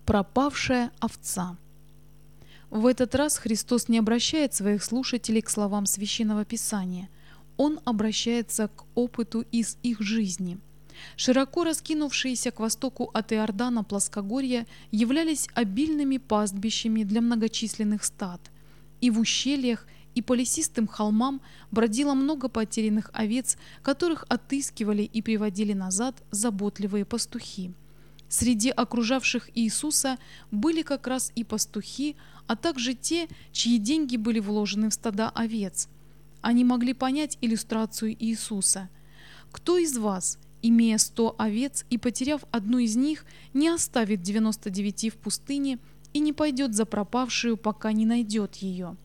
Пропавшая овца. В этот раз Христос не обращает своих слушателей к словам Священного Писания. Он обращается к опыту из их жизни. Широко раскинувшиеся к востоку от Иордана плоскогорья являлись обильными пастбищами для многочисленных стад. И в ущельях, и по лесистым холмам бродило много потерянных овец, которых отыскивали и приводили назад заботливые пастухи. Среди окружавших Иисуса были как раз и пастухи, а также те, чьи деньги были вложены в стада овец. Они могли понять иллюстрацию Иисуса. «Кто из вас, имея 100 овец и потеряв одну из них, не оставит 99 в пустыне и не пойдет за пропавшую, пока не найдет ее?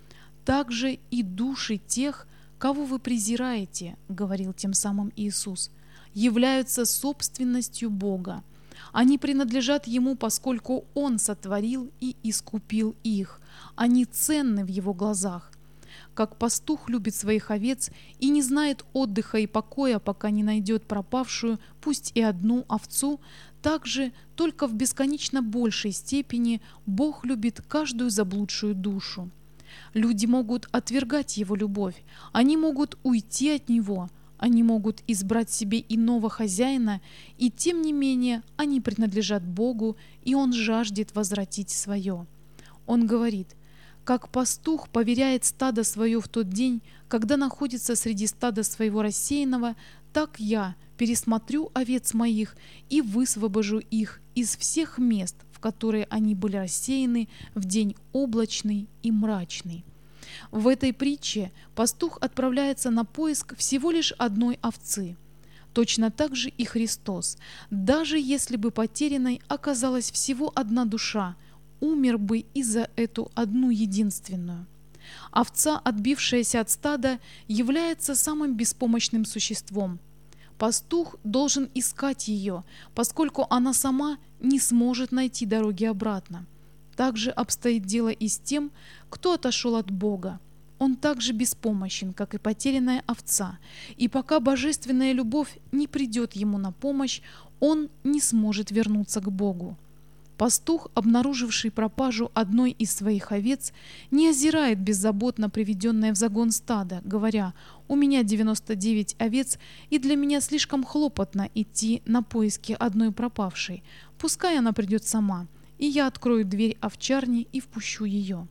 Так же и души тех, кого вы презираете, — говорил тем самым Иисус, — являются собственностью Бога. Они принадлежат Ему, поскольку Он сотворил и искупил их. Они ценны в Его глазах. Как пастух любит своих овец и не знает отдыха и покоя, пока не найдет пропавшую, пусть и одну овцу, так же, только в бесконечно большей степени, Бог любит каждую заблудшую душу. Люди могут отвергать Его любовь, они могут уйти от Него, они могут избрать себе иного хозяина, и тем не менее они принадлежат Богу, и Он жаждет возвратить свое. Он говорит: «Как пастух поверяет стадо свое в тот день, когда находится среди стада своего рассеянного, так я пересмотрю овец моих и высвобожу их из всех мест, в которые они были рассеяны в день облачный и мрачный». В этой притче пастух отправляется на поиск всего лишь одной овцы. Точно так же и Христос, даже если бы потерянной оказалась всего одна душа, умер бы и за эту одну единственную. Овца, отбившаяся от стада, является самым беспомощным существом. Пастух должен искать ее, поскольку она сама не сможет найти дороги обратно. Так же обстоит дело и с тем, кто отошел от Бога. Он так же беспомощен, как и потерянная овца, и пока божественная любовь не придет ему на помощь, он не сможет вернуться к Богу. Пастух, обнаруживший пропажу одной из своих овец, не озирает беззаботно приведенное в загон стадо, говоря: «У меня 99 овец, и для меня слишком хлопотно идти на поиски одной пропавшей. Пускай она придет сама, и я открою дверь овчарни и впущу ее».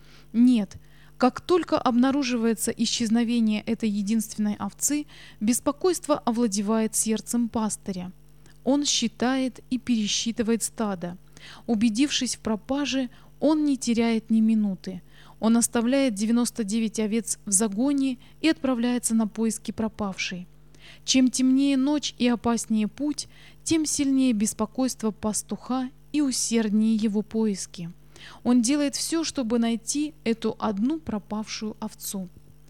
Нет, как только обнаруживается исчезновение этой единственной овцы, беспокойство овладевает сердцем пастыря. Он считает и пересчитывает стадо. Убедившись в пропаже, он не теряет ни минуты. Он оставляет 99 овец в загоне и отправляется на поиски пропавшей. Чем темнее ночь и опаснее путь, тем сильнее беспокойство пастуха и усерднее его поиски. Он делает все, чтобы найти эту одну пропавшую овцу.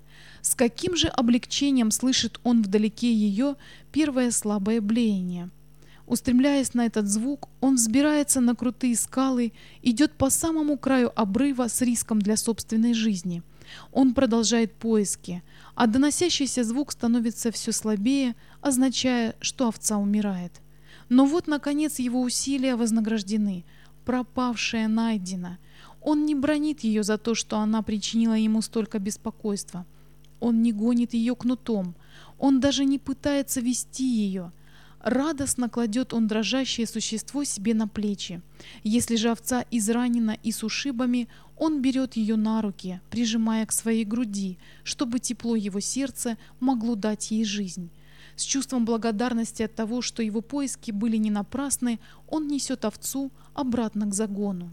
С каким же облегчением слышит он вдалеке ее первое слабое блеяние. Устремляясь на этот звук, он взбирается на крутые скалы, идет по самому краю обрыва с риском для собственной жизни. Он продолжает поиски, а доносящийся звук становится все слабее, означая, что овца умирает. Но вот, наконец, его усилия вознаграждены. Пропавшая найдена. Он не бранит ее за то, что она причинила ему столько беспокойства. Он не гонит ее кнутом. Он даже не пытается вести ее. Радостно кладет он дрожащее существо себе на плечи. Если же овца изранена и с ушибами, он берет ее на руки, прижимая к своей груди, чтобы тепло его сердца могло дать ей жизнь. С чувством благодарности от того, что его поиски были не напрасны, он несет овцу обратно к загону.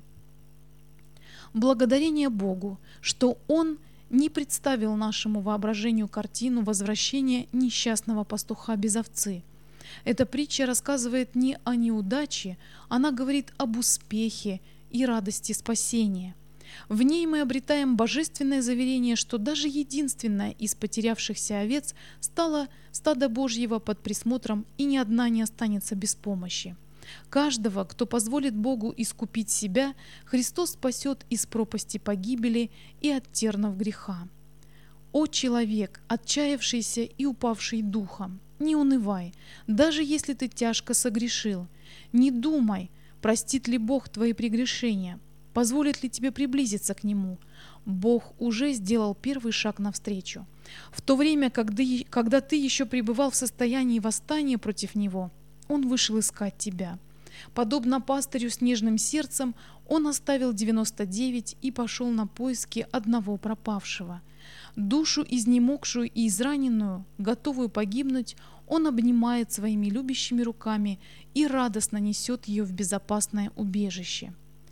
Благодарение Богу, что Он не представил нашему воображению картину возвращения несчастного пастуха без овцы. Эта притча рассказывает не о неудаче, она говорит об успехе и радости спасения. В ней мы обретаем божественное заверение, что даже единственная из потерявшихся овец стала стадо Божьего под присмотром, и ни одна не останется без помощи. Каждого, кто позволит Богу искупить себя, Христос спасет из пропасти погибели и от тернов греха. О человек, отчаявшийся и упавший духом, не унывай, даже если ты тяжко согрешил. Не думай, Простит ли Бог твои прегрешения? Позволит ли тебе приблизиться к Нему? Бог уже сделал первый шаг навстречу. В то время, когда ты еще пребывал в состоянии восстания против Него, Он вышел искать тебя. Подобно пастырю с нежным сердцем, Он оставил 99 и пошел на поиски одного пропавшего. Душу изнемогшую и израненную, готовую погибнуть, Он обнимает своими любящими руками и радостно несет ее в безопасное убежище.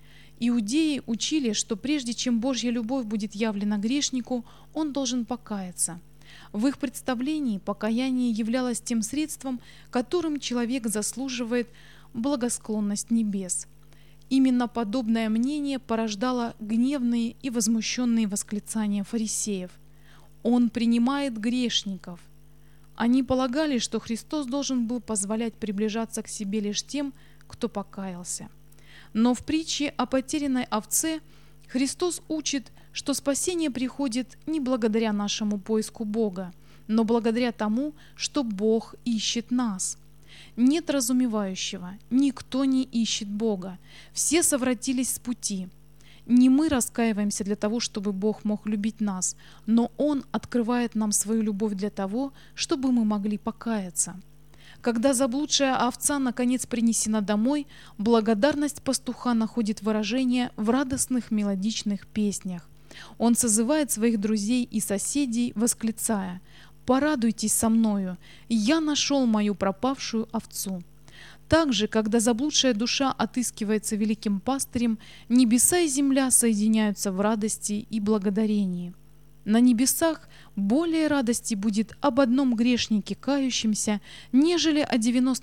Иудеи учили, что прежде чем Божья любовь будет явлена грешнику, он должен покаяться. В их представлении покаяние являлось тем средством, которым человек заслуживает благосклонность небес. Именно подобное мнение порождало гневные и возмущенные восклицания фарисеев. «Он принимает грешников». Они полагали, что Христос должен был позволять приближаться к себе лишь тем, кто покаялся. Но в притче о потерянной овце Христос учит, что спасение приходит не благодаря нашему поиску Бога, но благодаря тому, что Бог ищет нас. Нет разумевающего, никто не ищет Бога, все совратились с пути. Не мы раскаиваемся для того, чтобы Бог мог любить нас, но Он открывает нам свою любовь для того, чтобы мы могли покаяться. Когда заблудшая овца наконец принесена домой, благодарность пастуха находит выражение в радостных мелодичных песнях. Он созывает своих друзей и соседей, восклицая: «Порадуйтесь со мною, я нашел мою пропавшую овцу». Также, когда заблудшая душа отыскивается великим пастырем, небеса и земля соединяются в радости и благодарении. На небесах более радости будет об одном грешнике кающемся, нежели о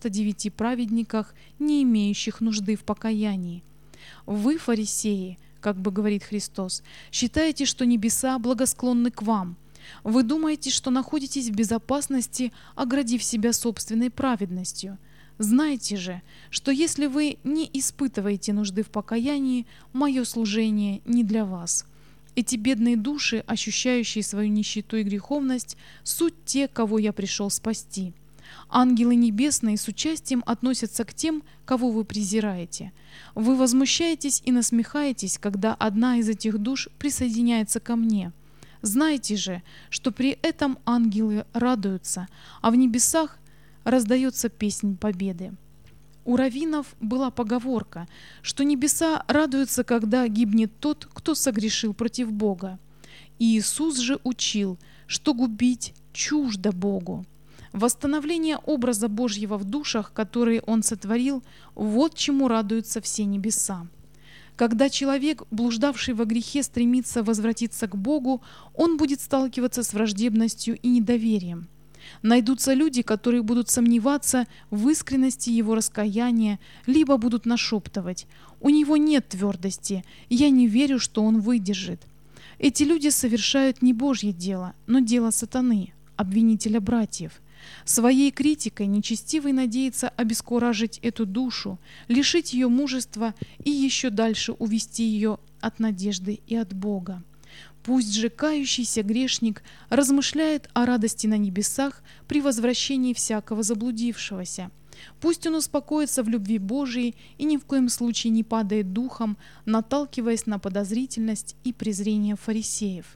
99 праведниках, не имеющих нужды в покаянии. Вы, фарисеи, как бы говорит Христос, считаете, что небеса благосклонны к вам. Вы думаете, что находитесь в безопасности, оградив себя собственной праведностью. Знайте же, что если вы не испытываете нужды в покаянии, мое служение не для вас. Эти бедные души, ощущающие свою нищету и греховность, суть те, кого я пришел спасти. Ангелы небесные с участием относятся к тем, кого вы презираете. Вы возмущаетесь и насмехаетесь, когда одна из этих душ присоединяется ко мне. Знайте же, что при этом ангелы радуются, а в небесах раздается песнь победы. У раввинов была поговорка, что небеса радуются, когда гибнет тот, кто согрешил против Бога. Иисус же учил, что губить чуждо Богу. Восстановление образа Божьего в душах, которые Он сотворил, вот чему радуются все небеса. Когда человек, блуждавший во грехе, стремится возвратиться к Богу, он будет сталкиваться с враждебностью и недоверием. Найдутся люди, которые будут сомневаться в искренности его раскаяния, либо будут нашептывать: «У него нет твердости, я не верю, что он выдержит». Эти люди совершают не Божье дело, но дело сатаны, обвинителя братьев. Своей критикой нечестивый надеется обескуражить эту душу, лишить ее мужества и еще дальше увести ее от надежды и от Бога. Пусть же кающийся грешник размышляет о радости на небесах при возвращении всякого заблудившегося. Пусть он успокоится в любви Божией и ни в коем случае не падает духом, наталкиваясь на подозрительность и презрение фарисеев.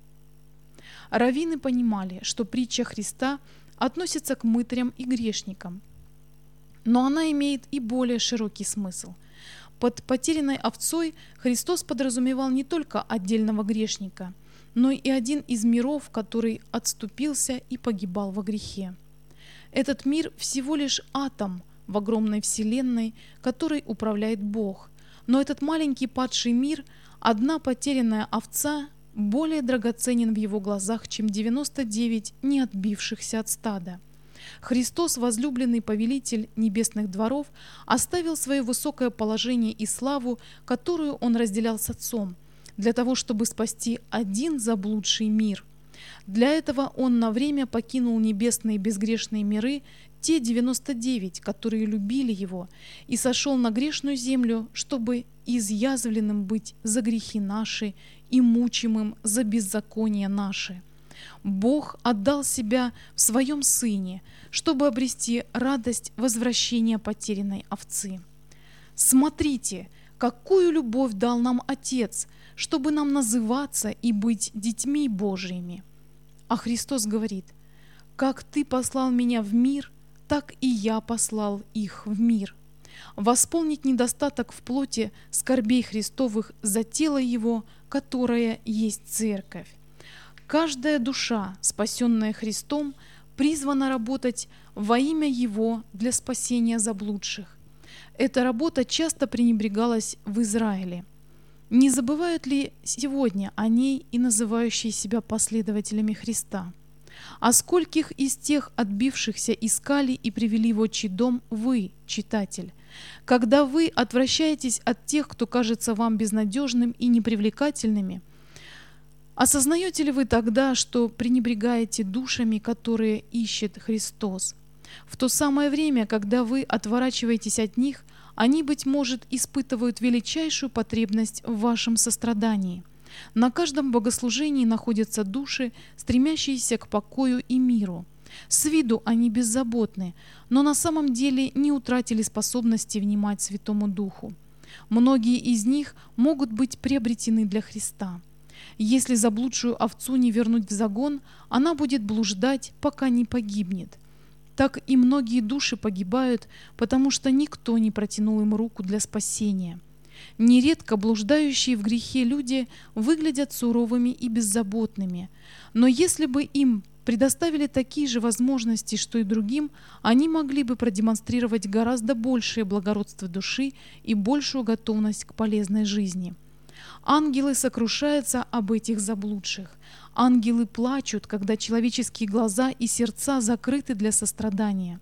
Раввины понимали, что притча Христа относится к мытарям и грешникам, но она имеет и более широкий смысл. Под потерянной овцой Христос подразумевал не только отдельного грешника, но и один из миров, который отступился и погибал во грехе. Этот мир всего лишь атом в огромной вселенной, которой управляет Бог. Но этот маленький падший мир, одна потерянная овца, более драгоценен в его глазах, чем 99 не отбившихся от стада. Христос, возлюбленный повелитель небесных дворов, оставил свое высокое положение и славу, которую Он разделял с Отцом, для того, чтобы спасти один заблудший мир. Для этого Он на время покинул небесные безгрешные миры, те 99, которые любили Его, и сошел на грешную землю, чтобы изъязвленным быть за грехи наши и мучимым за беззакония наши. Бог отдал Себя в Своем Сыне, чтобы обрести радость возвращения потерянной овцы. Смотрите, какую любовь дал нам Отец, чтобы нам называться и быть детьми Божиими. А Христос говорит: «Как Ты послал Меня в мир, так и Я послал их в мир». Восполнить недостаток в плоти скорбей Христовых за тело Его, которое есть Церковь. Каждая душа, спасенная Христом, призвана работать во имя Его для спасения заблудших. Эта работа часто пренебрегалась в Израиле. Не забывают ли сегодня о ней и называющие себя последователями Христа? А скольких из тех отбившихся искали и привели в отчий дом вы, читатель? Когда вы отвращаетесь от тех, кто кажется вам безнадежным и непривлекательными, осознаете ли вы тогда, что пренебрегаете душами, которые ищет Христос? В то самое время, когда вы отворачиваетесь от них, они, быть может, испытывают величайшую потребность в вашем сострадании. На каждом богослужении находятся души, стремящиеся к покою и миру. С виду они беззаботны, но на самом деле не утратили способности внимать Святому Духу. Многие из них могут быть приобретены для Христа. Если заблудшую овцу не вернуть в загон, она будет блуждать, пока не погибнет. Так и многие души погибают, потому что никто не протянул им руку для спасения. Нередко блуждающие в грехе люди выглядят суровыми и беззаботными, но если бы им предоставили такие же возможности, что и другим, они могли бы продемонстрировать гораздо большее благородство души и большую готовность к полезной жизни. Ангелы сокрушаются об этих заблудших. Ангелы плачут, когда человеческие глаза и сердца закрыты для сострадания.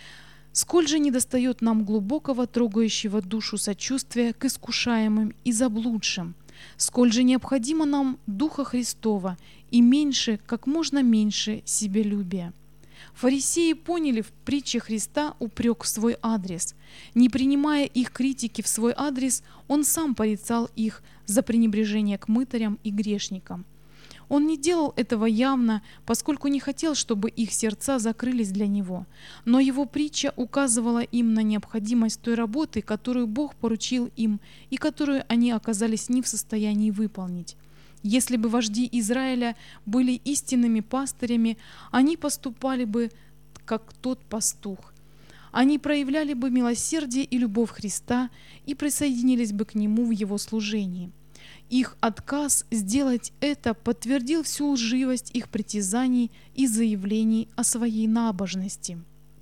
Сколь же недостает нам глубокого, трогающего душу сочувствия к искушаемым и заблудшим, сколь же необходимо нам Духа Христова и меньше, как можно меньше себялюбия. Фарисеи поняли в притче Христа упрек в свой адрес. Не принимая их критики в свой адрес, он сам порицал их за пренебрежение к мытарям и грешникам. Он не делал этого явно, поскольку не хотел, чтобы их сердца закрылись для него. Но его притча указывала им на необходимость той работы, которую Бог поручил им и которую они оказались не в состоянии выполнить. Если бы вожди Израиля были истинными пастырями, они поступали бы, как тот пастух. Они проявляли бы милосердие и любовь Христа и присоединились бы к Нему в Его служении. Их отказ сделать это подтвердил всю лживость их притязаний и заявлений о своей набожности.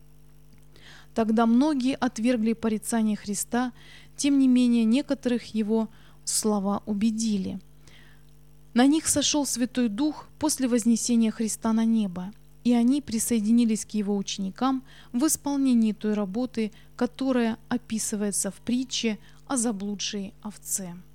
Тогда многие отвергли порицание Христа, тем не менее некоторых Его слова убедили. На них сошел Святой Дух после вознесения Христа на небо, и они присоединились к Его ученикам в исполнении той работы, которая описывается в притче о заблудшей овце.